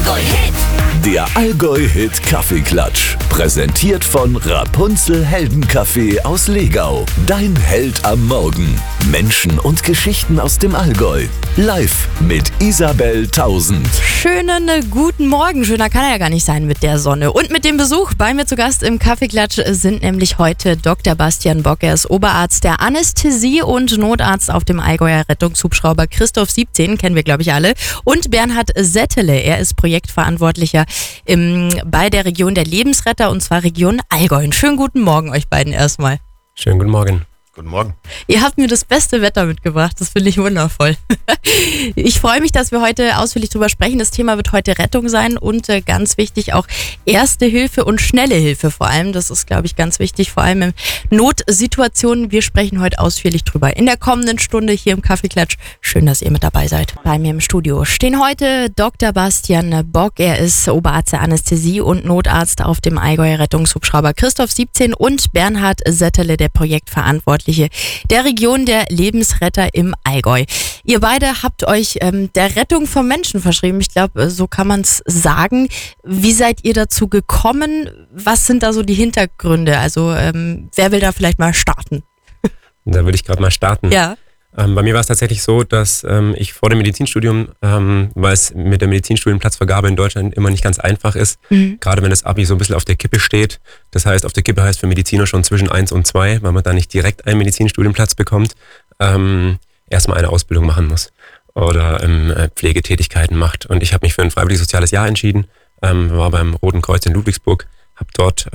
Allgäu-Hit. Der Allgäu-Hit Kaffeeklatsch. Präsentiert von Rapunzel Heldenkaffee aus Legau. Dein Held am Morgen. Menschen und Geschichten aus dem Allgäu. Live mit Isabel Tausend. Schönen guten Morgen. Schöner kann er ja gar nicht sein mit der Sonne. Und mit dem Besuch. Bei mir zu Gast im Kaffeeklatsch sind nämlich heute Dr. Bastian Bock. Er ist Oberarzt der Anästhesie und Notarzt auf dem Allgäuer Rettungshubschrauber Christoph 17. Kennen wir, glaube ich, alle. Und Bernhard Settele. Er ist Projektverantwortlicher bei der Region der Lebensretter, und zwar Region Allgäu. Schönen guten Morgen euch beiden erstmal. Schönen guten Morgen. Guten Morgen. Ihr habt mir das beste Wetter mitgebracht, das finde ich wundervoll. Ich freue mich, dass wir heute ausführlich drüber sprechen. Das Thema wird heute Rettung sein und ganz wichtig auch Erste Hilfe und schnelle Hilfe vor allem. Das ist, glaube ich, ganz wichtig, vor allem in Notsituationen. Wir sprechen heute ausführlich drüber in der kommenden Stunde hier im Kaffeeklatsch. Schön, dass ihr mit dabei seid. Bei mir im Studio stehen heute Dr. Bastian Bock. Er ist Oberarzt der Anästhesie und Notarzt auf dem Allgäuer Rettungshubschrauber Christoph 17 und Bernhard Settele, der Projektverantwortliche der Region der Lebensretter im Allgäu. Ihr beide habt euch der Rettung von Menschen verschrieben. Ich glaube, so kann man es sagen. Wie seid ihr dazu gekommen? Was sind da so die Hintergründe? Also wer will da vielleicht mal starten? Da würde ich gerade mal starten. Ja. Bei mir war es tatsächlich so, dass ich vor dem Medizinstudium, weil es mit der Medizinstudienplatzvergabe in Deutschland immer nicht ganz einfach ist, gerade wenn das Abi so ein bisschen auf der Kippe steht. Das heißt, auf der Kippe heißt für Mediziner schon zwischen 1 und 2, weil man da nicht direkt einen Medizinstudienplatz bekommt, erstmal eine Ausbildung machen muss oder Pflegetätigkeiten macht. Und ich habe mich für ein freiwilliges soziales Jahr entschieden, war beim Roten Kreuz in Ludwigsburg, habe dort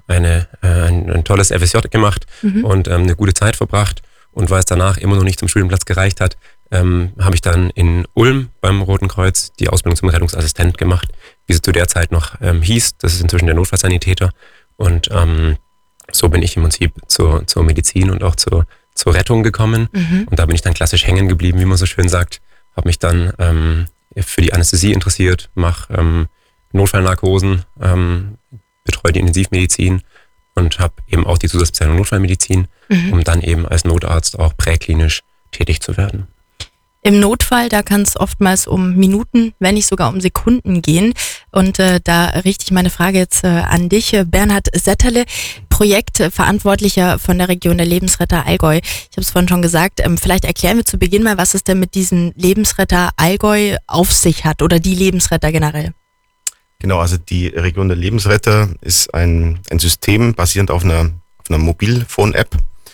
ein tolles FSJ gemacht und eine gute Zeit verbracht. Und weil es danach immer noch nicht zum Studienplatz gereicht hat, habe ich dann in Ulm beim Roten Kreuz die Ausbildung zum Rettungsassistent gemacht, wie sie zu der Zeit noch hieß. Das ist inzwischen der Notfallsanitäter. Und so bin ich im Prinzip zur Medizin und auch zur Rettung gekommen. Und da bin ich dann klassisch hängen geblieben, wie man so schön sagt. Habe mich dann für die Anästhesie interessiert, mache Notfallnarkosen, betreue die Intensivmedizin und habe eben auch die Zusatzbezeichnung Notfallmedizin, um dann eben als Notarzt auch präklinisch tätig zu werden. Im Notfall, da kann es oftmals um Minuten, wenn nicht sogar um Sekunden gehen. Und da richte ich meine Frage jetzt an dich, Bernhard Settele, Projektverantwortlicher von der Region der Lebensretter Allgäu. Ich habe es vorhin schon gesagt, vielleicht erklären wir zu Beginn mal, was es denn mit diesen Lebensretter Allgäu auf sich hat oder die Lebensretter generell. Genau, also die Region der Lebensretter ist ein System basierend auf einer Mobilphone-App.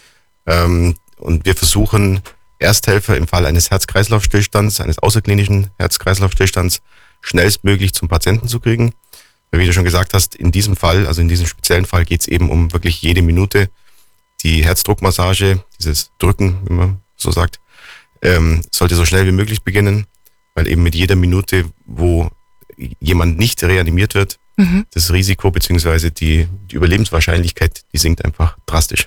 Und wir versuchen, Ersthelfer im Fall eines Herz-Kreislauf-Stillstands, eines außerklinischen Herz-Kreislauf-Stillstands, schnellstmöglich zum Patienten zu kriegen. Wie du schon gesagt hast, in diesem Fall, also in diesem speziellen Fall, geht es eben um wirklich jede Minute. Die Herzdruckmassage, dieses Drücken, wie man so sagt, sollte so schnell wie möglich beginnen, weil eben mit jeder Minute, wo jemand nicht reanimiert wird, das Risiko bzw. die Überlebenswahrscheinlichkeit, die sinkt einfach drastisch.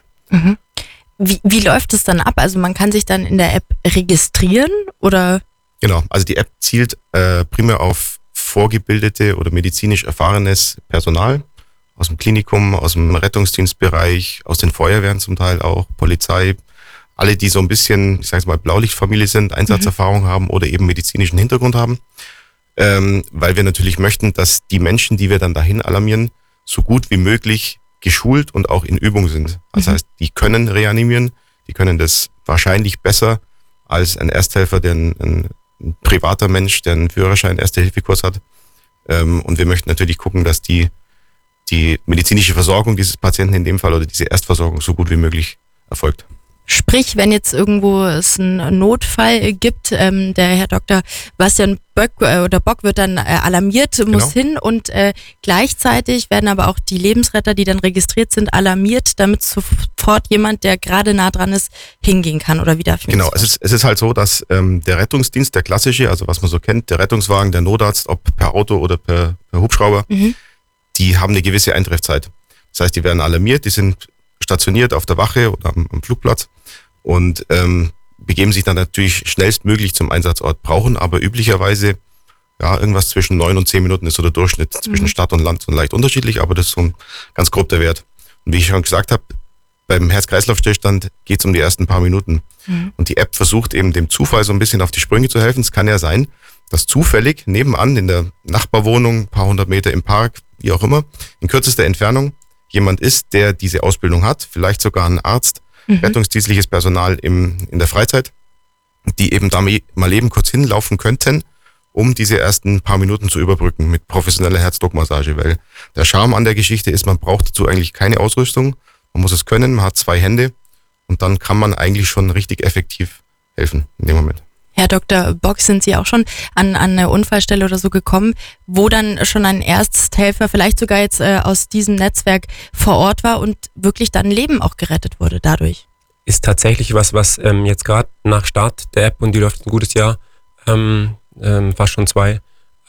Wie läuft es dann ab? Also man kann sich dann in der App registrieren oder? Genau, also die App zielt primär auf vorgebildete oder medizinisch erfahrenes Personal aus dem Klinikum, aus dem Rettungsdienstbereich, aus den Feuerwehren zum Teil auch, Polizei, alle, die so ein bisschen, ich sage jetzt mal, Blaulichtfamilie sind, Einsatzerfahrung haben oder eben medizinischen Hintergrund haben. Weil wir natürlich möchten, dass die Menschen, die wir dann dahin alarmieren, so gut wie möglich geschult und auch in Übung sind. Das heißt, die können reanimieren, die können das wahrscheinlich besser als ein Ersthelfer, der ein privater Mensch, der einen Führerschein, Erste-Hilfe-Kurs hat. Und wir möchten natürlich gucken, dass die medizinische Versorgung dieses Patienten in dem Fall oder diese Erstversorgung so gut wie möglich erfolgt. Sprich, wenn jetzt irgendwo es einen Notfall gibt, der Herr Dr. Bastian Bock wird dann alarmiert, muss hin und gleichzeitig werden aber auch die Lebensretter, die dann registriert sind, alarmiert, damit sofort jemand, der gerade nah dran ist, hingehen kann oder wie darf ich Genau, es ist halt so, dass der Rettungsdienst, der klassische, also was man so kennt, der Rettungswagen, der Notarzt, ob per Auto oder per Hubschrauber, die haben eine gewisse Eintreffzeit. Das heißt, die werden alarmiert, die sind stationiert auf der Wache oder am Flugplatz und begeben sich dann natürlich schnellstmöglich zum Einsatzort, brauchen aber üblicherweise irgendwas zwischen 9 und 10 Minuten ist so der Durchschnitt zwischen Stadt und Land, so leicht unterschiedlich, aber das ist so ein ganz grob der Wert. Und wie ich schon gesagt habe, beim Herz-Kreislauf-Stillstand geht es um die ersten paar Minuten. Und die App versucht eben dem Zufall so ein bisschen auf die Sprünge zu helfen. Es kann ja sein, dass zufällig nebenan in der Nachbarwohnung, ein paar hundert Meter im Park, wie auch immer, in kürzester Entfernung jemand ist, der diese Ausbildung hat, vielleicht sogar ein Arzt, rettungsdienstliches Personal in der Freizeit, die eben da mal eben kurz hinlaufen könnten, um diese ersten paar Minuten zu überbrücken mit professioneller Herzdruckmassage, weil der Charme an der Geschichte ist, man braucht dazu eigentlich keine Ausrüstung, man muss es können, man hat 2 Hände und dann kann man eigentlich schon richtig effektiv helfen in dem Moment. Herr Dr. Bock, sind Sie auch schon an eine Unfallstelle oder so gekommen, wo dann schon ein Ersthelfer vielleicht sogar jetzt aus diesem Netzwerk vor Ort war und wirklich dann Leben auch gerettet wurde dadurch? Ist tatsächlich was jetzt gerade nach Start der App, und die läuft ein gutes Jahr, fast schon 2,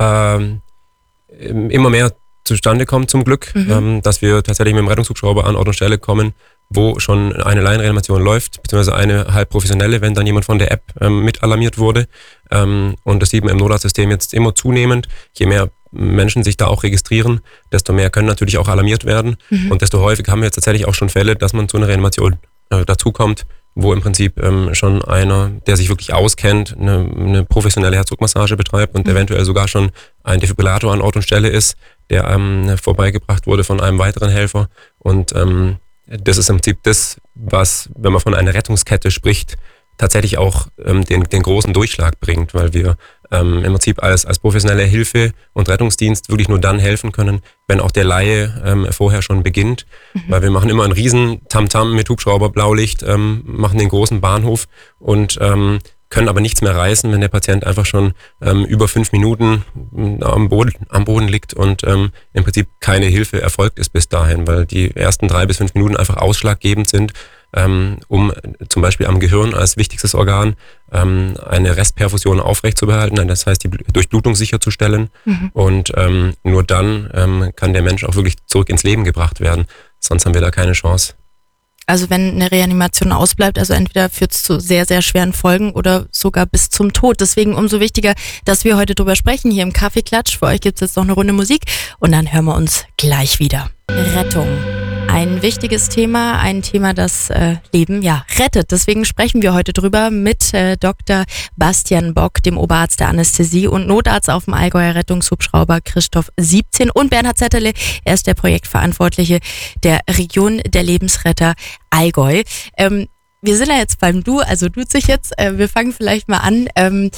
immer mehr zustande kommt zum Glück, dass wir tatsächlich mit dem Rettungshubschrauber an Ort und Stelle kommen, wo schon eine Laienreanimation läuft, beziehungsweise eine halb professionelle, wenn dann jemand von der App mit alarmiert wurde. Und das sieht man im Notarztsystem jetzt immer zunehmend. Je mehr Menschen sich da auch registrieren, desto mehr können natürlich auch alarmiert werden. Und desto häufiger haben wir jetzt tatsächlich auch schon Fälle, dass man zu einer Reanimation dazukommt, wo im Prinzip schon einer, der sich wirklich auskennt, eine professionelle Herzdruckmassage betreibt und eventuell sogar schon ein Defibrillator an Ort und Stelle ist, der vorbeigebracht wurde von einem weiteren Helfer. Und das ist im Prinzip das, was, wenn man von einer Rettungskette spricht, tatsächlich auch den großen Durchschlag bringt, weil wir im Prinzip als professionelle Hilfe und Rettungsdienst wirklich nur dann helfen können, wenn auch der Laie vorher schon beginnt. Weil wir machen immer einen riesen Tamtam mit Hubschrauber, Blaulicht, machen den großen Bahnhof und können aber nichts mehr reißen, wenn der Patient einfach schon über 5 Minuten am Boden liegt und im Prinzip keine Hilfe erfolgt ist bis dahin, weil die ersten 3 bis 5 Minuten einfach ausschlaggebend sind, um zum Beispiel am Gehirn als wichtigstes Organ eine Restperfusion aufrechtzuerhalten, das heißt die Durchblutung sicherzustellen. Und nur dann kann der Mensch auch wirklich zurück ins Leben gebracht werden, sonst haben wir da keine Chance. Also wenn eine Reanimation ausbleibt, also entweder führt es zu sehr, sehr schweren Folgen oder sogar bis zum Tod. Deswegen umso wichtiger, dass wir heute drüber sprechen hier im Kaffeeklatsch. Für euch gibt es jetzt noch eine Runde Musik und dann hören wir uns gleich wieder. Rettung. Ein wichtiges Thema, ein Thema, das Leben rettet. Deswegen sprechen wir heute drüber mit Dr. Bastian Bock, dem Oberarzt der Anästhesie und Notarzt auf dem Allgäuer Rettungshubschrauber Christoph 17 und Bernhard Zetterle. Er ist der Projektverantwortliche der Region der Lebensretter Allgäu. Wir sind ja jetzt beim Du, also duzt sich jetzt. Wir fangen vielleicht mal an.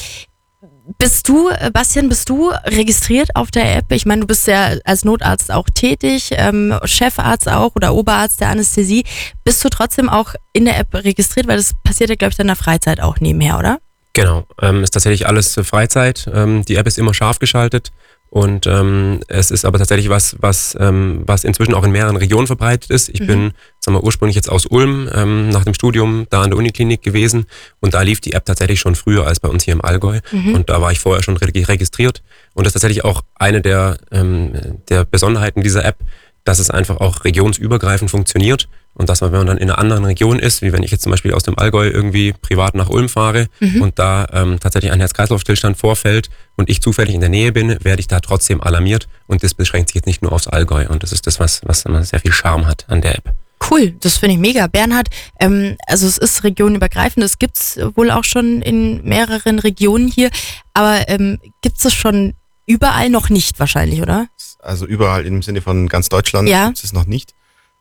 Bastian, bist du registriert auf der App? Ich meine, du bist ja als Notarzt auch tätig, Chefarzt auch oder Oberarzt der Anästhesie. Bist du trotzdem auch in der App registriert? Weil das passiert ja, glaube ich, in der Freizeit auch nebenher, oder? Genau, ist tatsächlich alles Freizeit. Die App ist immer scharf geschaltet. Und es ist aber tatsächlich was inzwischen auch in mehreren Regionen verbreitet ist. Ich bin, ursprünglich jetzt aus Ulm nach dem Studium da an der Uniklinik gewesen und da lief die App tatsächlich schon früher als bei uns hier im Allgäu. Und da war ich vorher schon registriert. Und das ist tatsächlich auch eine der Besonderheiten dieser App, dass es einfach auch regionsübergreifend funktioniert und dass man, wenn man dann in einer anderen Region ist, wie wenn ich jetzt zum Beispiel aus dem Allgäu irgendwie privat nach Ulm fahre und da tatsächlich ein Herz-Kreislauf-Stillstand vorfällt und ich zufällig in der Nähe bin, werde ich da trotzdem alarmiert und das beschränkt sich jetzt nicht nur aufs Allgäu und das ist das, was sehr viel Charme hat an der App. Cool, das finde ich mega. Bernhard, also es ist regionenübergreifend, das gibt es wohl auch schon in mehreren Regionen hier, aber gibt es schon überall noch nicht wahrscheinlich, oder? Also überall im Sinne von ganz Deutschland gibt es noch nicht.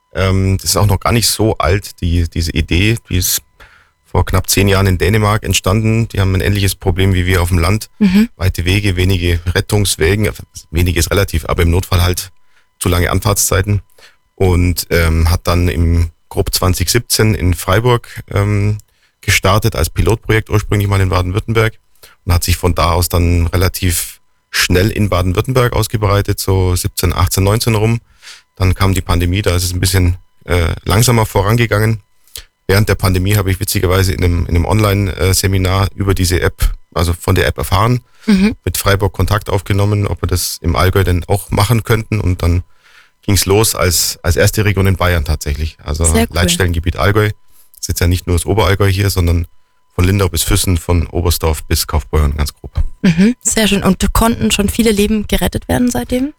Das ist auch noch gar nicht so alt, diese Idee, die ist vor knapp 10 Jahren in Dänemark entstanden. Die haben ein ähnliches Problem wie wir auf dem Land. Weite Wege, wenige Rettungswegen, wenig ist relativ, aber im Notfall halt zu lange Anfahrtszeiten. Und hat dann im grob 2017 in Freiburg gestartet als Pilotprojekt, ursprünglich mal in Baden-Württemberg und hat sich von da aus dann relativ schnell in Baden-Württemberg ausgebreitet, so 17, 18, 19 rum. Dann kam die Pandemie, da ist es ein bisschen langsamer vorangegangen. Während der Pandemie habe ich witzigerweise in einem Online-Seminar über diese App, also von der App erfahren, mit Freiburg Kontakt aufgenommen, ob wir das im Allgäu denn auch machen könnten. Und dann ging es los als erste Region in Bayern tatsächlich. Also cool. Leitstellengebiet Allgäu. Das ist jetzt ja nicht nur das Oberallgäu hier, sondern von Lindau bis Füssen, von Oberstdorf bis Kaufbeuren, ganz grob. Sehr schön. Und konnten schon viele Leben gerettet werden seitdem?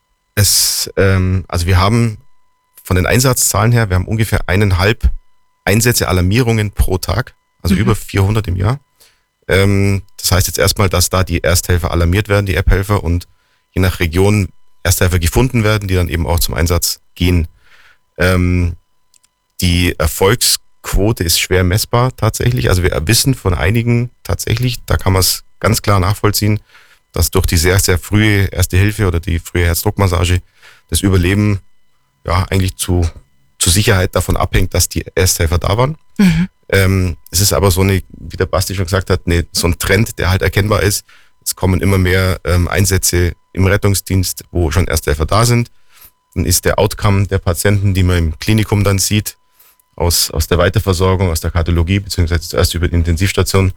Also wir haben von den Einsatzzahlen her, wir haben ungefähr 1,5 Einsätze, Alarmierungen pro Tag, also über 400 im Jahr. Das heißt jetzt erstmal, dass da die Ersthelfer alarmiert werden, die App-Helfer, und je nach Region Ersthelfer gefunden werden, die dann eben auch zum Einsatz gehen. Die Erfolgsquote ist schwer messbar tatsächlich. Also wir wissen von einigen tatsächlich, da kann man es ganz klar nachvollziehen, dass durch die sehr, sehr frühe Erste Hilfe oder die frühe Herzdruckmassage das Überleben ja eigentlich zur Sicherheit davon abhängt, dass die Ersthelfer da waren. Es ist aber so eine, wie der Basti schon gesagt hat, so ein Trend, der halt erkennbar ist. Es kommen immer mehr Einsätze im Rettungsdienst, wo schon Ersthelfer da sind. Dann ist der Outcome der Patienten, die man im Klinikum dann sieht, aus der Weiterversorgung, aus der Kardiologie, beziehungsweise zuerst über die Intensivstation.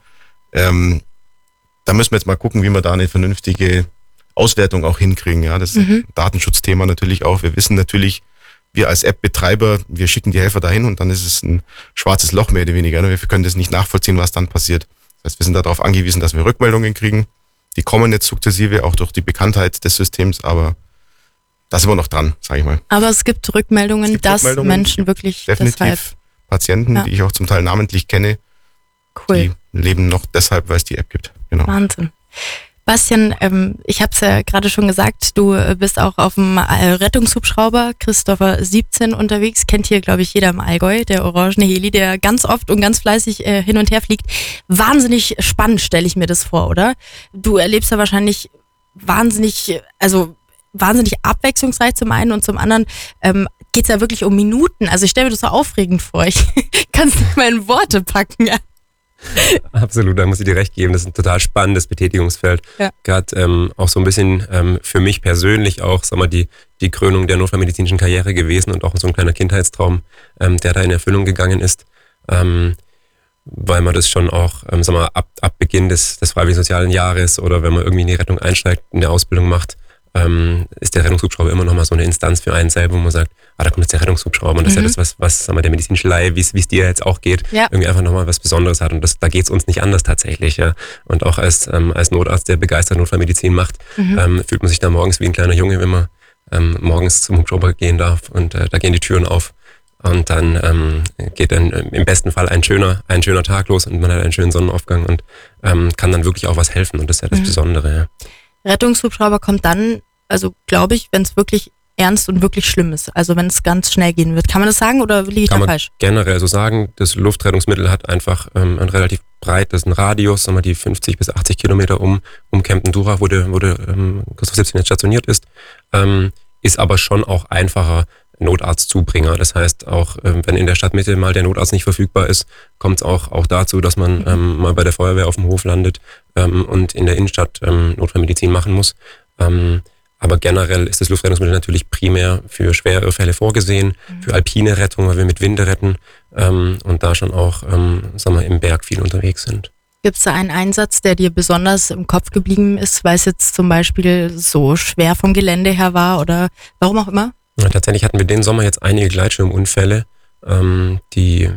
Da müssen wir jetzt mal gucken, wie wir da eine vernünftige Auswertung auch hinkriegen. Ja, das ist ein Datenschutzthema natürlich auch. Wir wissen natürlich, wir als App-Betreiber, wir schicken die Helfer dahin und dann ist es ein schwarzes Loch mehr oder weniger. Wir können das nicht nachvollziehen, was dann passiert. Das heißt, wir sind darauf angewiesen, dass wir Rückmeldungen kriegen. Die kommen jetzt sukzessive, auch durch die Bekanntheit des Systems, aber da sind wir noch dran, sage ich mal. Aber es gibt Rückmeldungen, dass Menschen wirklich definitiv deshalb... Patienten, die ich auch zum Teil namentlich kenne, die leben noch deshalb, weil es die App gibt. Genau. Wahnsinn. Bastian, ich habe es ja gerade schon gesagt, du bist auch auf dem Rettungshubschrauber Christopher 17 unterwegs. Kennt hier, glaube ich, jeder im Allgäu, der orangene Heli, der ganz oft und ganz fleißig hin und her fliegt. Wahnsinnig spannend stelle ich mir das vor, oder? Du erlebst da wahrscheinlich wahnsinnig abwechslungsreich zum einen und zum anderen geht es ja wirklich um Minuten. Also ich stelle mir das so aufregend vor. Ich kann es nicht mal in Worte packen. Ja. Absolut, da muss ich dir recht geben. Das ist ein total spannendes Betätigungsfeld. Ja. Gerade auch so ein bisschen für mich persönlich auch, sag mal, die Krönung der notfallmedizinischen Karriere gewesen und auch so ein kleiner Kindheitstraum, der da in Erfüllung gegangen ist. Weil man das schon auch, sag mal, ab Beginn des freiwilligen sozialen Jahres oder wenn man irgendwie in die Rettung einsteigt, in der Ausbildung macht, ist der Rettungshubschrauber immer noch mal so eine Instanz für einen selber, wo man sagt, da kommt jetzt der Rettungshubschrauber und das ist ja das, was sagen wir, der medizinische Laie, wie es dir jetzt auch geht, irgendwie einfach nochmal was Besonderes hat und da geht es uns nicht anders tatsächlich. Ja. Und auch als Notarzt, der begeistert Notfallmedizin macht, fühlt man sich da morgens wie ein kleiner Junge, wenn man morgens zum Hubschrauber gehen darf und da gehen die Türen auf und dann geht dann im besten Fall ein schöner Tag los und man hat einen schönen Sonnenaufgang und kann dann wirklich auch was helfen und das ist ja das Besondere. Ja. Rettungshubschrauber kommt dann, also glaube ich, wenn es wirklich ernst und wirklich schlimm ist, also wenn es ganz schnell gehen wird. Kann man das sagen oder liege ich da falsch? Kann man generell so sagen, das Luftrettungsmittel hat einfach einen relativ breiten Radius, sagen wir die 50 bis 80 Kilometer um Kempten-Durach, wo der Christoph 17 jetzt stationiert ist aber schon auch einfacher Notarztzubringer. Das heißt, auch wenn in der Stadtmitte mal der Notarzt nicht verfügbar ist, kommt es auch dazu, dass man mal bei der Feuerwehr auf dem Hof landet und in der Innenstadt Notfallmedizin machen muss. Aber generell ist das Luftrettungsmittel natürlich primär für schwere Fälle vorgesehen, für alpine Rettung, weil wir mit Winde retten und da schon auch sagen wir, im Berg viel unterwegs sind. Gibt es da einen Einsatz, der dir besonders im Kopf geblieben ist, weil es jetzt zum Beispiel so schwer vom Gelände her war oder warum auch immer? Ja, tatsächlich hatten wir den Sommer jetzt einige Gleitschirmunfälle, die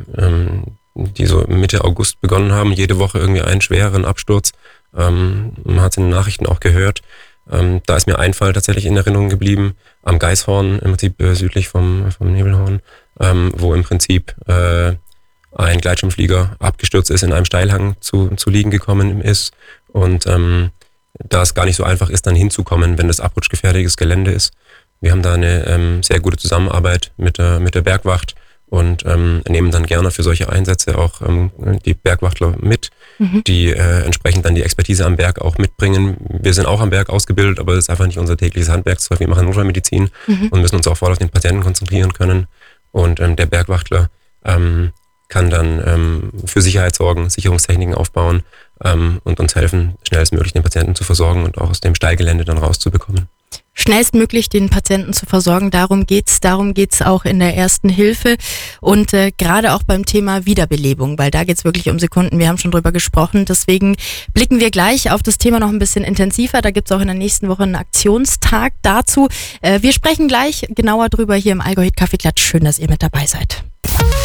so Mitte August begonnen haben. Jede Woche irgendwie einen schweren Absturz. Man hat es in den Nachrichten auch gehört. Da ist mir ein Fall tatsächlich in Erinnerung geblieben, am Geißhorn, im Prinzip südlich vom Nebelhorn, wo im Prinzip ein Gleitschirmflieger abgestürzt ist, in einem Steilhang zu liegen gekommen ist. Und da es gar nicht so einfach ist, dann hinzukommen, wenn das abrutschgefährliches Gelände ist. Wir haben da eine sehr gute Zusammenarbeit mit der Bergwacht und nehmen dann gerne für solche Einsätze auch die Bergwachtler mit, die entsprechend dann die Expertise am Berg auch mitbringen. Wir sind auch am Berg ausgebildet, aber das ist einfach nicht unser tägliches Handwerkszeug. Wir machen Notfallmedizin und müssen uns auch voll auf den Patienten konzentrieren können. Und der Bergwachtler kann dann für Sicherheit sorgen, Sicherungstechniken aufbauen und uns helfen, schnellstmöglich den Patienten zu versorgen und auch aus dem Steilgelände dann rauszubekommen. Schnellstmöglich den Patienten zu versorgen, darum geht's auch in der Ersten Hilfe und gerade auch beim Thema Wiederbelebung, weil da geht's wirklich um Sekunden, wir haben schon drüber gesprochen, deswegen blicken wir gleich auf das Thema noch ein bisschen intensiver, da gibt's auch in der nächsten Woche einen Aktionstag dazu. Wir sprechen gleich genauer drüber hier im Allgäu Hit Kaffeeklatsch, schön, dass ihr mit dabei seid.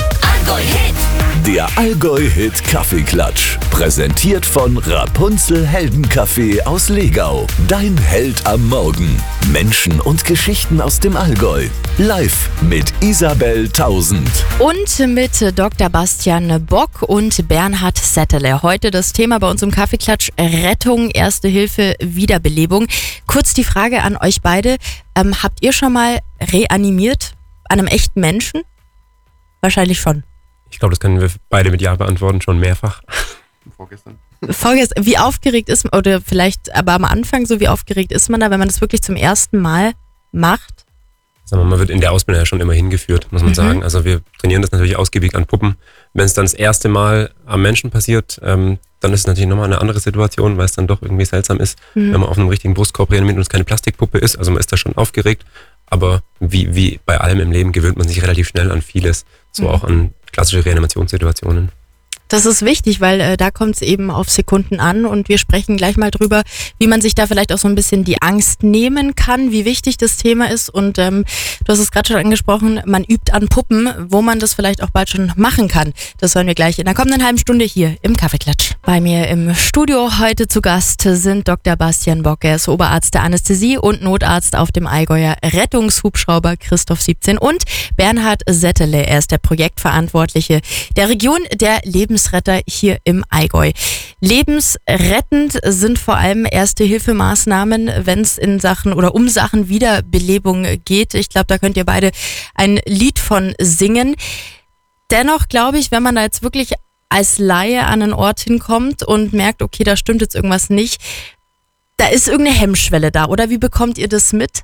Allgäu-Hit. Der Allgäu-Hit Kaffeeklatsch. Präsentiert von Rapunzel Heldenkaffee aus Legau. Dein Held am Morgen. Menschen und Geschichten aus dem Allgäu. Live mit Isabel Tausend. Und mit Dr. Bastian Bock und Bernhard Settele. Heute das Thema bei uns im Kaffeeklatsch: Rettung, Erste Hilfe, Wiederbelebung. Kurz die Frage an euch beide. Habt ihr schon mal reanimiert an einem echten Menschen? Wahrscheinlich schon. Ich glaube, das können wir beide mit Ja beantworten, schon mehrfach. Vorgestern. Wie aufgeregt ist man, oder vielleicht aber am Anfang so, wie aufgeregt ist man da, wenn man das wirklich zum ersten Mal macht? Sagen wir mal, man wird in der Ausbildung ja schon immer hingeführt, muss man sagen. Also wir trainieren das natürlich ausgiebig an Puppen. Wenn es dann das erste Mal am Menschen passiert, dann ist es natürlich nochmal eine andere Situation, weil es dann doch irgendwie seltsam ist, wenn man auf einem richtigen Brustkorb reanimiert und es keine Plastikpuppe ist. Also man ist da schon aufgeregt. Aber wie bei allem im Leben gewöhnt man sich relativ schnell an vieles. So auch an klassische Reanimationssituationen. Das ist wichtig, weil da kommt es eben auf Sekunden an und wir sprechen gleich mal drüber, wie man sich da vielleicht auch so ein bisschen die Angst nehmen kann, wie wichtig das Thema ist. Und du hast es gerade schon angesprochen, man übt an Puppen, wo man das vielleicht auch bald schon machen kann. Das hören wir gleich in der kommenden halben Stunde hier im Kaffeeklatsch. Bei mir im Studio heute zu Gast sind Dr. Bastian Bock. Er ist Oberarzt der Anästhesie und Notarzt auf dem Allgäuer Rettungshubschrauber Christoph 17 und Bernhard Settele. Er ist der Projektverantwortliche der Region der Lebensretter hier im Allgäu. Lebensrettend sind vor allem Erste-Hilfemaßnahmen, wenn es in Sachen oder um Sachen Wiederbelebung geht. Ich glaube, da könnt ihr beide ein Lied von singen. Dennoch glaube ich, wenn man da jetzt wirklich als Laie an einen Ort hinkommt und merkt, okay, da stimmt jetzt irgendwas nicht, da ist irgendeine Hemmschwelle da, oder wie bekommt ihr das mit?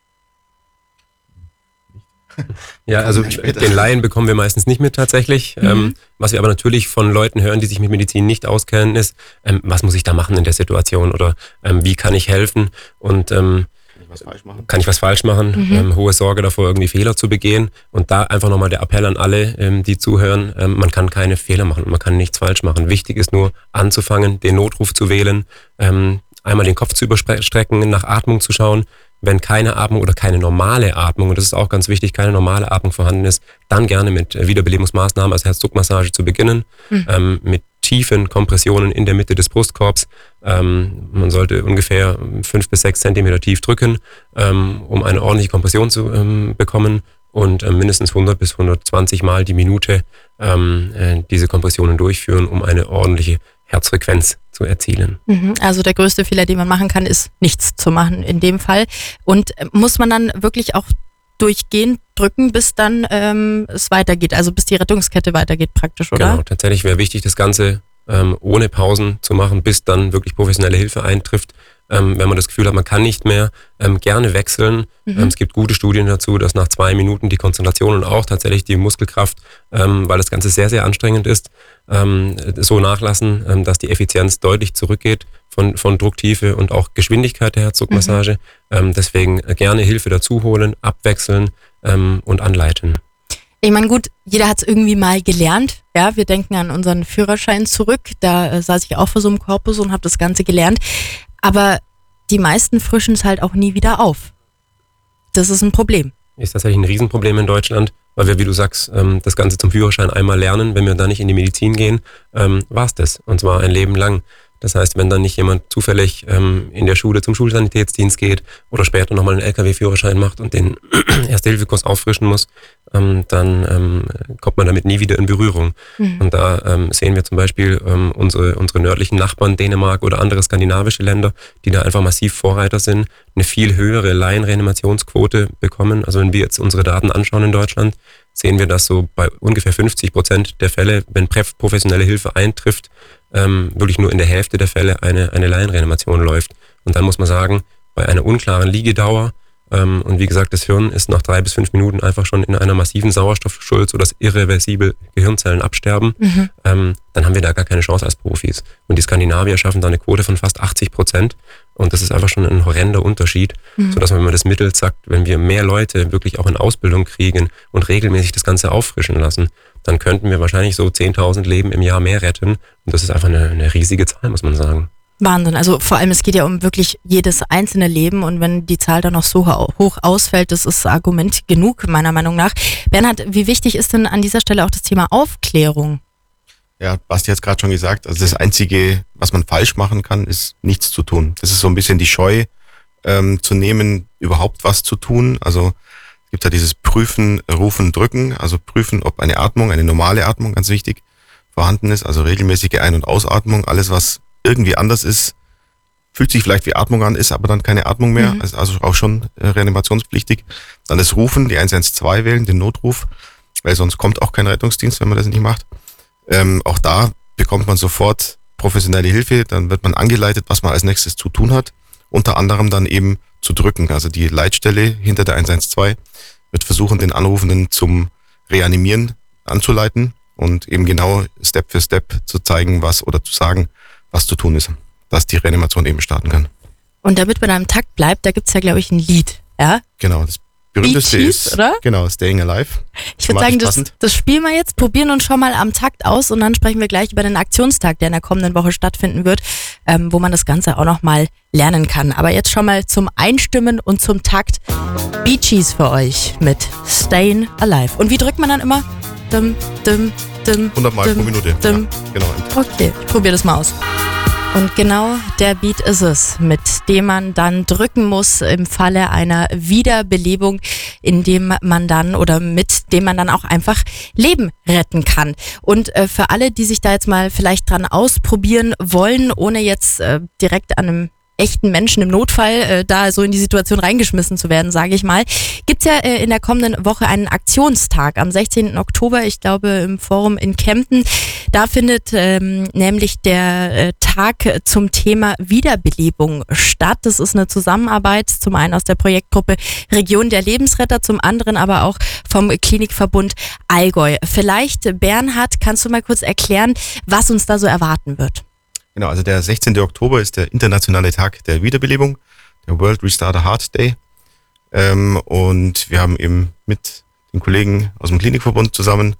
Ja, also den Laien bekommen wir meistens nicht mit tatsächlich. Was wir aber natürlich von Leuten hören, die sich mit Medizin nicht auskennen, ist, was muss ich da machen in der Situation oder wie kann ich helfen und kann ich was falsch machen? Hohe Sorge davor, irgendwie Fehler zu begehen. Und da einfach nochmal der Appell an alle, die zuhören, man kann keine Fehler machen, man kann nichts falsch machen. Wichtig ist nur anzufangen, den Notruf zu wählen, einmal den Kopf zu überstrecken, nach Atmung zu schauen. Wenn keine Atmung oder keine normale Atmung, und das ist auch ganz wichtig, keine normale Atmung vorhanden ist, dann gerne mit Wiederbelebungsmaßnahmen, also Herzdruckmassage zu beginnen, mit tiefen Kompressionen in der Mitte des Brustkorbs. Man sollte ungefähr 5 bis 6 Zentimeter tief drücken, um eine ordentliche Kompression zu bekommen und mindestens 100 bis 120 Mal die Minute diese Kompressionen durchführen, um eine ordentliche Herzfrequenz zu erzielen. Also der größte Fehler, den man machen kann, ist nichts zu machen in dem Fall. Und muss man dann wirklich auch durchgehend drücken, bis dann es weitergeht, also bis die Rettungskette weitergeht praktisch, oder? Genau, tatsächlich wäre wichtig, das Ganze ohne Pausen zu machen, bis dann wirklich professionelle Hilfe eintrifft. Wenn man das Gefühl hat, man kann nicht mehr, gerne wechseln. Es gibt gute Studien dazu, dass nach 2 Minuten die Konzentration und auch tatsächlich die Muskelkraft, weil das Ganze sehr, sehr anstrengend ist, so nachlassen, dass die Effizienz deutlich zurückgeht von Drucktiefe und auch Geschwindigkeit der Herzdruckmassage. Deswegen gerne Hilfe dazu holen, abwechseln und anleiten. Ich meine, gut, jeder hat es irgendwie mal gelernt. Ja, wir denken an unseren Führerschein zurück. Da saß ich auch vor so einem Korpus und habe das Ganze gelernt. Aber die meisten frischen es halt auch nie wieder auf. Das ist ein Problem. Ist tatsächlich ein Riesenproblem in Deutschland, weil wir, wie du sagst, das Ganze zum Führerschein einmal lernen. Wenn wir dann nicht in die Medizin gehen, war es das. Und zwar ein Leben lang. Das heißt, wenn dann nicht jemand zufällig in der Schule zum Schulsanitätsdienst geht oder später nochmal einen LKW-Führerschein macht und den Erste-Hilfe-Kurs auffrischen muss, dann kommt man damit nie wieder in Berührung. Und da sehen wir zum Beispiel unsere nördlichen Nachbarn, Dänemark oder andere skandinavische Länder, die da einfach massiv Vorreiter sind, eine viel höhere Laienreanimationsquote bekommen. Also wenn wir jetzt unsere Daten anschauen in Deutschland, sehen wir, dass so bei ungefähr 50% der Fälle, wenn professionelle Hilfe eintrifft, wirklich nur in der Hälfte der Fälle eine Laienreanimation läuft. Und dann muss man sagen, bei einer unklaren Liegedauer, und wie gesagt, das Hirn ist nach 3 bis 5 Minuten einfach schon in einer massiven Sauerstoffschuld, sodass irreversibel Gehirnzellen absterben, dann haben wir da gar keine Chance als Profis. Und die Skandinavier schaffen da eine Quote von fast 80%. Und das ist einfach schon ein horrender Unterschied, sodass man, wenn man das Mittels sagt, wenn wir mehr Leute wirklich auch in Ausbildung kriegen und regelmäßig das Ganze auffrischen lassen, dann könnten wir wahrscheinlich so 10.000 Leben im Jahr mehr retten. Und das ist einfach eine riesige Zahl, muss man sagen. Wahnsinn. Also vor allem, es geht ja um wirklich jedes einzelne Leben und wenn die Zahl dann noch so hoch ausfällt, das ist Argument genug, meiner Meinung nach. Bernhard, wie wichtig ist denn an dieser Stelle auch das Thema Aufklärung? Ja, Basti hat es gerade schon gesagt, also das Einzige, was man falsch machen kann, ist nichts zu tun. Das ist so ein bisschen die Scheu zu nehmen, überhaupt was zu tun. Also es gibt ja dieses Prüfen, Rufen, Drücken, also prüfen, ob eine Atmung, eine normale Atmung, ganz wichtig, vorhanden ist, also regelmäßige Ein- und Ausatmung, alles was irgendwie anders ist, fühlt sich vielleicht wie Atmung an, ist aber dann keine Atmung mehr, also auch schon reanimationspflichtig. Dann das Rufen, die 112 wählen, den Notruf, weil sonst kommt auch kein Rettungsdienst, wenn man das nicht macht. Auch da bekommt man sofort professionelle Hilfe, dann wird man angeleitet, was man als nächstes zu tun hat, unter anderem dann eben zu drücken. Also die Leitstelle hinter der 112 wird versuchen, den Anrufenden zum Reanimieren anzuleiten und eben genau Step für Step zu zeigen, was oder zu sagen, was zu tun ist, dass die Reanimation eben starten kann. Und damit man am Takt bleibt, da gibt's ja, glaube ich, ein Lied, ja? Genau, das berühmteste ist, oder? Genau, Staying Alive. Ich würde sagen, das spielen wir jetzt, probieren uns schon mal am Takt aus und dann sprechen wir gleich über den Aktionstag, der in der kommenden Woche stattfinden wird, wo man das Ganze auch nochmal lernen kann. Aber jetzt schon mal zum Einstimmen und zum Takt Bee Gees für euch mit Staying Alive. Und wie drückt man dann immer? 100 Mal pro Minute. Ja, genau. Okay, ich probiere das mal aus. Und genau der Beat ist es, mit dem man dann drücken muss im Falle einer Wiederbelebung, indem man dann oder mit dem man dann auch einfach Leben retten kann. Und für alle, die sich da jetzt mal vielleicht dran ausprobieren wollen, ohne jetzt direkt an einem echten Menschen im Notfall da so in die Situation reingeschmissen zu werden, sage ich mal, gibt's ja in der kommenden Woche einen Aktionstag am 16. Oktober, ich glaube im Forum in Kempten. Da findet nämlich der Tag zum Thema Wiederbelebung statt. Das ist eine Zusammenarbeit, zum einen aus der Projektgruppe Region der Lebensretter, zum anderen aber auch vom Klinikverbund Allgäu. Vielleicht, Bernhard, kannst du mal kurz erklären, was uns da so erwarten wird? Genau, also der 16. Oktober ist der internationale Tag der Wiederbelebung, der World Restart a Heart Day. Und wir haben eben mit den Kollegen aus dem Klinikverbund zusammen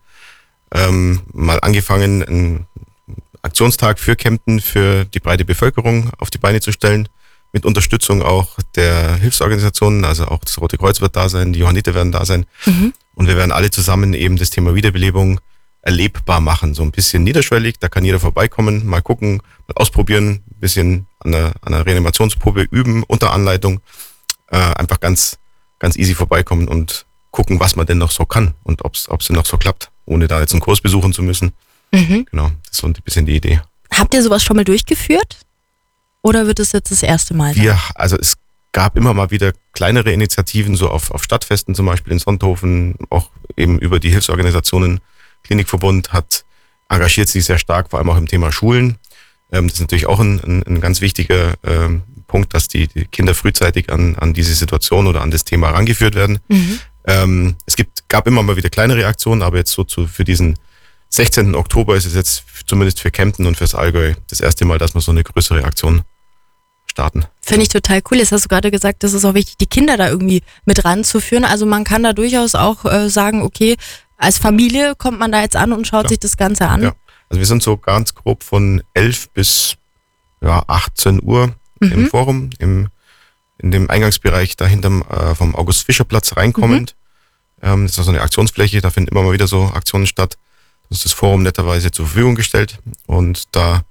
mal angefangen, einen Aktionstag für Kempten, für die breite Bevölkerung auf die Beine zu stellen, mit Unterstützung auch der Hilfsorganisationen, also auch das Rote Kreuz wird da sein, die Johanniter werden da sein. Und wir werden alle zusammen eben das Thema Wiederbelebung erlebbar machen, so ein bisschen niederschwellig, da kann jeder vorbeikommen, mal gucken, mal ausprobieren, ein bisschen an einer Reanimationsprobe üben, unter Anleitung, einfach ganz easy vorbeikommen und gucken, was man denn noch so kann und ob es denn noch so klappt, ohne da jetzt einen Kurs besuchen zu müssen. Genau, das ist so ein bisschen die Idee. Habt ihr sowas schon mal durchgeführt? Oder wird es jetzt das erste Mal sein? Also es gab immer mal wieder kleinere Initiativen, so auf Stadtfesten zum Beispiel in Sonthofen, auch eben über die Hilfsorganisationen. Klinikverbund engagiert sich sehr stark, vor allem auch im Thema Schulen. Das ist natürlich auch ein ganz wichtiger Punkt, dass die Kinder frühzeitig an diese Situation oder an das Thema herangeführt werden. Es gab immer mal wieder kleinere Aktionen, aber jetzt für diesen 16. Oktober ist es jetzt zumindest für Kempten und fürs Allgäu das erste Mal, dass wir so eine größere Aktion starten. Finde ich total cool. Jetzt hast du gerade gesagt, das ist auch wichtig, die Kinder da irgendwie mit ranzuführen. Also man kann da durchaus auch sagen, okay, als Familie kommt man da jetzt an und schaut sich das Ganze an. Ja, also wir sind so ganz grob von 11 bis 18 Uhr im Forum, in dem Eingangsbereich dahinter vom August-Fischer-Platz reinkommend. Das ist so eine Aktionsfläche, da finden immer mal wieder so Aktionen statt. Das ist das Forum netterweise zur Verfügung gestellt und da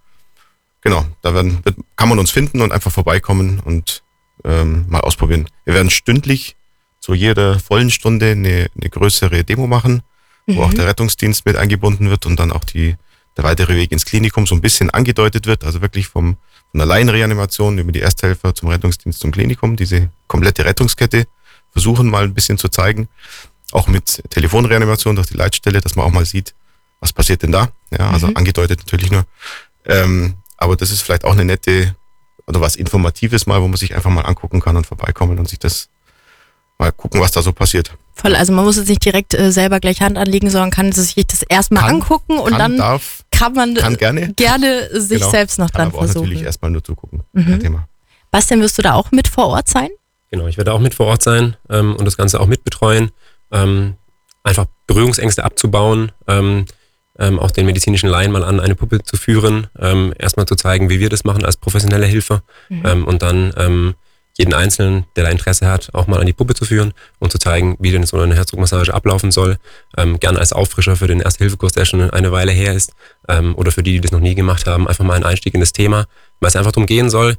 kann man uns finden und einfach vorbeikommen und mal ausprobieren. Wir werden stündlich zu jeder vollen Stunde eine größere Demo machen, wo auch der Rettungsdienst mit eingebunden wird und dann auch der weitere Weg ins Klinikum so ein bisschen angedeutet wird, also wirklich von der Laienreanimation über die Ersthelfer zum Rettungsdienst zum Klinikum, diese komplette Rettungskette versuchen mal ein bisschen zu zeigen, auch mit Telefonreanimation durch die Leitstelle, dass man auch mal sieht, was passiert denn da, ja, also angedeutet natürlich nur, aber das ist vielleicht auch eine nette oder was Informatives mal, wo man sich einfach mal angucken kann und vorbeikommen und sich das mal gucken, was da so passiert. Voll, also man muss jetzt nicht direkt selber gleich Hand anlegen, sondern kann sich das erstmal angucken und dann kann man gerne sich selbst noch dran versuchen. Aber natürlich erstmal nur zugucken. Kein Thema. Bastian, wirst du da auch mit vor Ort sein? Genau, ich werde auch mit vor Ort sein und das Ganze auch mitbetreuen. Einfach Berührungsängste abzubauen. auch den medizinischen Laien mal an, eine Puppe zu führen, erstmal zu zeigen, wie wir das machen als professionelle Hilfe und dann jeden Einzelnen, der da Interesse hat, auch mal an die Puppe zu führen und zu zeigen, wie denn so eine Herzdruckmassage ablaufen soll. Gern als Auffrischer für den Erste-Hilfe-Kurs, der schon eine Weile her ist, oder für die das noch nie gemacht haben, einfach mal einen Einstieg in das Thema, weil es einfach darum gehen soll,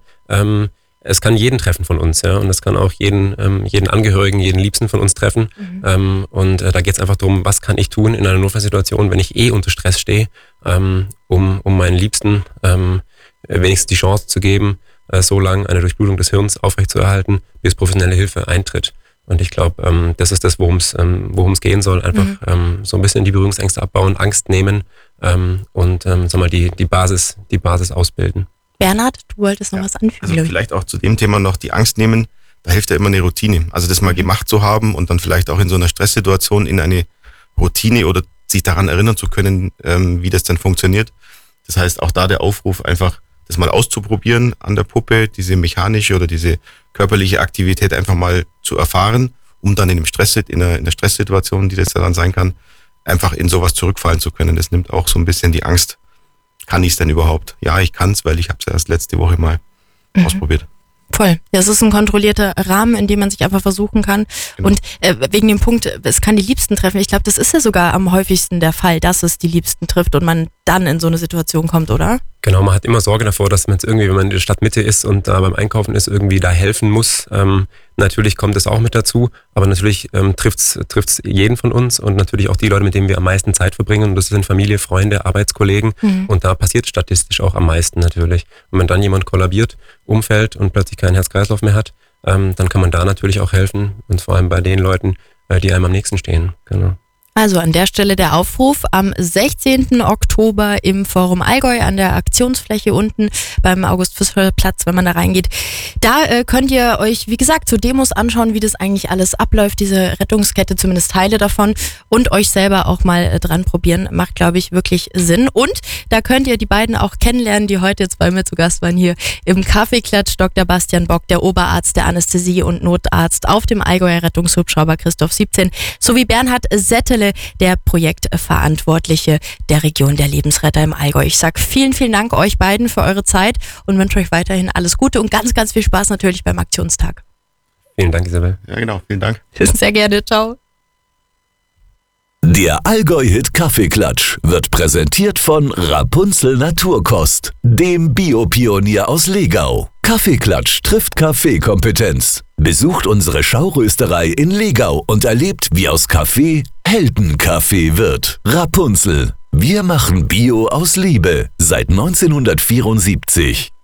es kann jeden treffen von uns, ja, und es kann auch jeden Angehörigen, jeden Liebsten von uns treffen. Und da geht es einfach darum, was kann ich tun in einer Notfallsituation, wenn ich unter Stress stehe, um meinen Liebsten wenigstens die Chance zu geben, so lange eine Durchblutung des Hirns aufrechtzuerhalten, bis professionelle Hilfe eintritt. Und ich glaube, das ist das, worum es gehen soll. Einfach so ein bisschen die Berührungsängste abbauen, Angst nehmen und sag mal, die Basis ausbilden. Bernhard, du wolltest noch was anfügen. Also vielleicht auch zu dem Thema noch die Angst nehmen. Da hilft ja immer eine Routine. Also das mal gemacht zu haben und dann vielleicht auch in so einer Stresssituation in eine Routine oder sich daran erinnern zu können, wie das dann funktioniert. Das heißt, auch da der Aufruf, einfach das mal auszuprobieren an der Puppe, diese mechanische oder diese körperliche Aktivität einfach mal zu erfahren, um dann in der Stresssituation, die das ja dann sein kann, einfach in sowas zurückfallen zu können. Das nimmt auch so ein bisschen die Angst. Kann ich es denn überhaupt? Ja, ich kann es, weil ich habe es erst letzte Woche mal ausprobiert. Voll. Das ist ein kontrollierter Rahmen, in dem man sich einfach versuchen kann. Genau. Und wegen dem Punkt, es kann die Liebsten treffen. Ich glaube, das ist ja sogar am häufigsten der Fall, dass es die Liebsten trifft und man dann in so eine Situation kommt, oder? Genau, man hat immer Sorge davor, dass man jetzt irgendwie, wenn man in der Stadtmitte ist und da beim Einkaufen ist, irgendwie da helfen muss. Natürlich kommt es auch mit dazu, aber natürlich trifft's jeden von uns und natürlich auch die Leute, mit denen wir am meisten Zeit verbringen. Und das sind Familie, Freunde, Arbeitskollegen. Und da passiert statistisch auch am meisten natürlich. Und wenn dann jemand kollabiert, umfällt und plötzlich keinen Herz-Kreislauf mehr hat, dann kann man da natürlich auch helfen. Und vor allem bei den Leuten, die einem am nächsten stehen. Genau. Also an der Stelle der Aufruf am 16. Oktober im Forum Allgäu an der Aktionsfläche unten beim August-Pfister-Platz, wenn man da reingeht. Da könnt ihr euch, wie gesagt, zu Demos anschauen, wie das eigentlich alles abläuft, diese Rettungskette, zumindest Teile davon, und euch selber auch mal dran probieren. Macht, glaube ich, wirklich Sinn. Und da könnt ihr die beiden auch kennenlernen, die heute jetzt bei mir zu Gast waren hier im Kaffeeklatsch. Dr. Bastian Bock, der Oberarzt der Anästhesie und Notarzt auf dem Allgäuer Rettungshubschrauber Christoph 17, sowie Bernhard Settele, der Projektverantwortliche der Region der Lebensretter im Allgäu. Ich sage vielen, vielen Dank euch beiden für eure Zeit und wünsche euch weiterhin alles Gute und ganz, ganz viel Spaß natürlich beim Aktionstag. Vielen Dank, Isabel. Ja, genau. Vielen Dank. Sehr gerne. Ciao. Der Allgäu-Hit Kaffeeklatsch wird präsentiert von Rapunzel Naturkost, dem Biopionier aus Legau. Kaffeeklatsch trifft Kaffeekompetenz. Besucht unsere Schaurösterei in Legau und erlebt, wie aus Kaffee Heldenkaffee wird. Rapunzel. Wir machen Bio aus Liebe. Seit 1974.